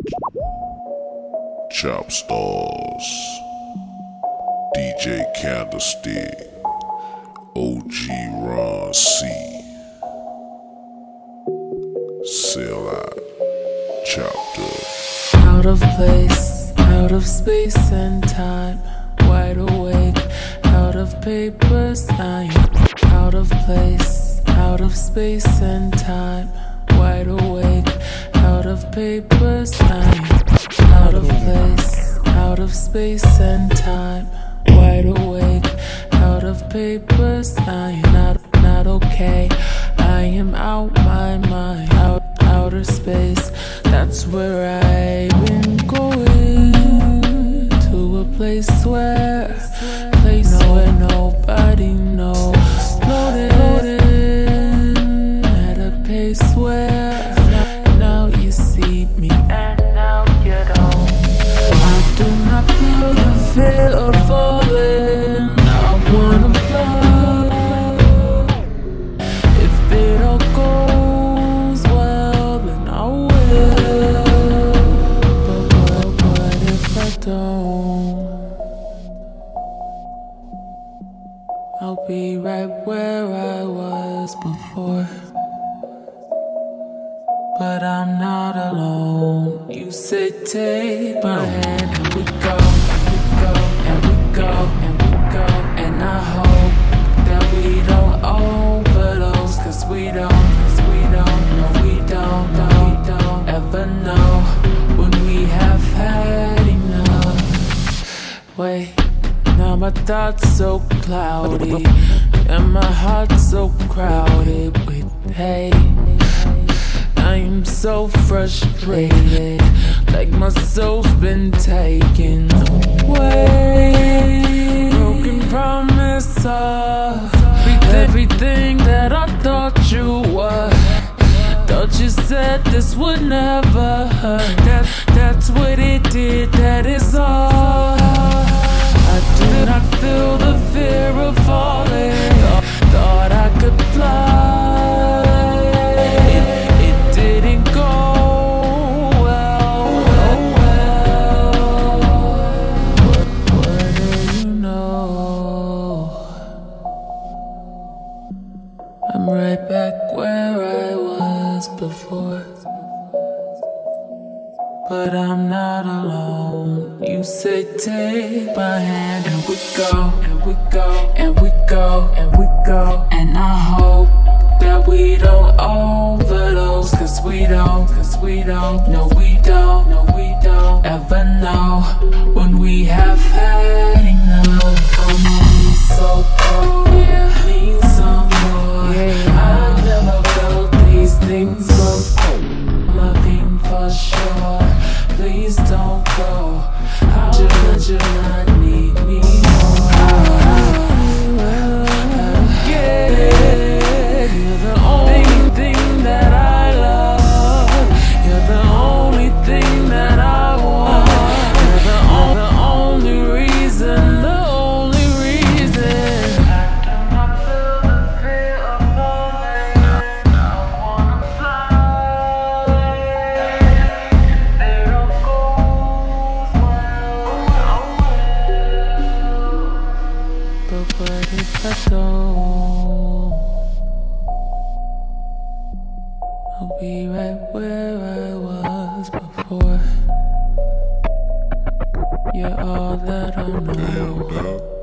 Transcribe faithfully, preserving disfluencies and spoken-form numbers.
Chop Stars, D J Candlestick, O G Ron C, Sell Out, Chopped Up. Out of place, out of space and time, wide awake, out of papers, I'm out of place, out of space and time, wide awake, out of papers, I'm out of place, out of space and time, wide awake, out of papers, I am not, not okay. I am out my mind, out, outer space, that's where I've been going, to a place where, place where nobody knows, floating at a pace where, now, now you see me and now you don't. I do not feel the fear of falling, I wanna fly. If it all goes well, then I will. But what, what if I don't? I'll be right where I was before. But I'm not alone. You say take my hand and we go, and we go, and we go, and we go. And I hope that we don't overdose, cause we don't, cause we don't, no we don't, no we don't ever know when we have had enough. Wait, now my thoughts so cloudy, and my heart so crowded with hate. I'm so frustrated, like my soul's been taken away. Broken promise of everything that I thought you were. Thought you said this would never hurt. That, that's what it did, that is all. I do not feel the fear of falling. Thought, thought I could fly. I'm right back where I was before. But I'm not alone. You say take my hand and we go, and we go, and we go, and we go. And I hope that we don't overdose, cause we don't, cause we don't, no we don't, no we don't ever know when we have had enough. I'm only so cold, yeah, need some more. Yeah. I've never felt these things before. Loving for sure. Please don't go. How should you not need me more? Yeah, you're the only thing that I love. You're the only thing that I want. You're the, on, the only reason, the only reason. I do not feel the fear of falling. I wanna fly. If it all goes well, I will. But what if I don't? I'll be right where I was before. You're all that I know.